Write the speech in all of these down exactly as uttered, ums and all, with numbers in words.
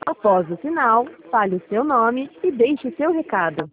Após o sinal, fale o seu nome e deixe seu recado.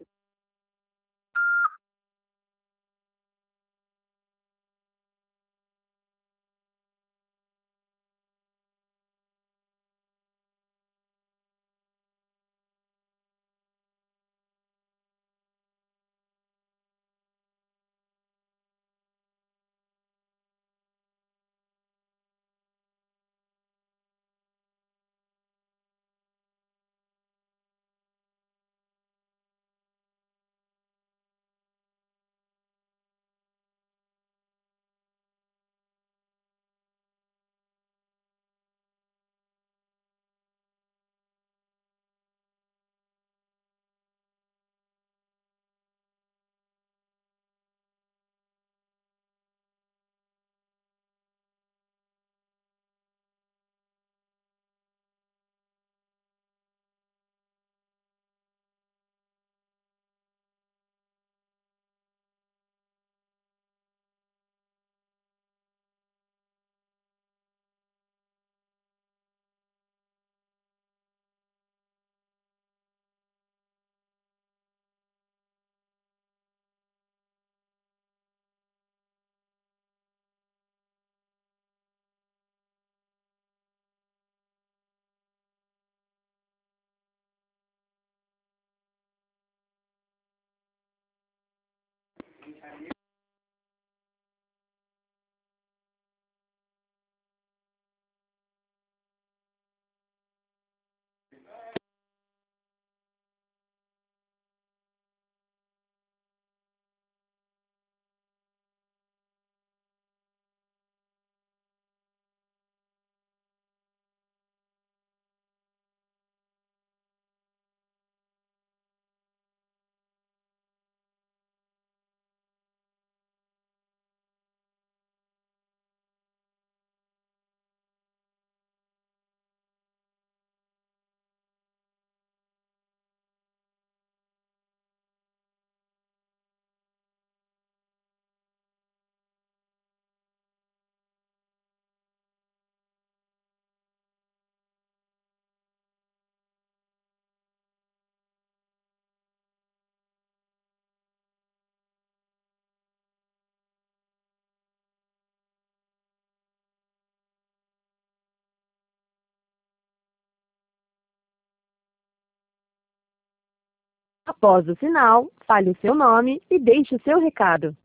Após o sinal, fale o seu nome e deixe seu recado.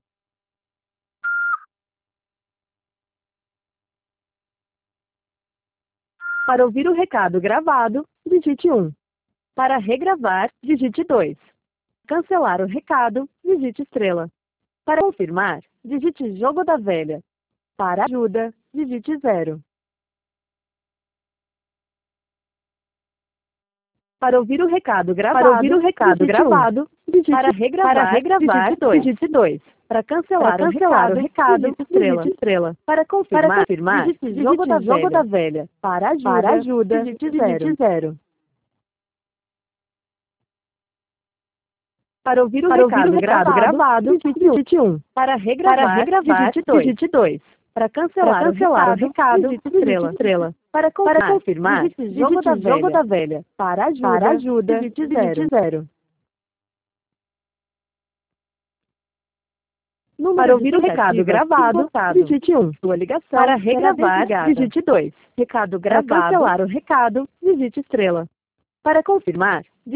Para ouvir o recado gravado, digite um. Para regravar, digite dois. Cancelar o recado, digite estrela. Para confirmar, digite jogo da velha. Para ajuda, digite zero. Para ouvir o recado gravado, para ouvir o recado gravado, um. digite, para regravar, para regravar digite dois. Para cancelar, para cancelar o recado, digite estrela. Digite estrela. Para confirmar, para confirmar digite, digite jogo, da, jogo velha. da velha. Para ajuda, para ajuda digite, zero. digite zero. Para ouvir o, para recado, ouvir o recado gravado, digite um. Para regravar, para regravar digite dois. Para cancelar, para cancelar o recado, o recado digite, estrela. estrela. Para confirmar, para confirmar digite jogo, digite da, jogo velha. da velha. Para ajuda, para ajuda digite, digite zero. zero. Número para ouvir o recado gravado, digite um. Sua ligação. Para regravar, digite dois. Recado gravado. Para cancelar o recado, digite estrela. Para confirmar,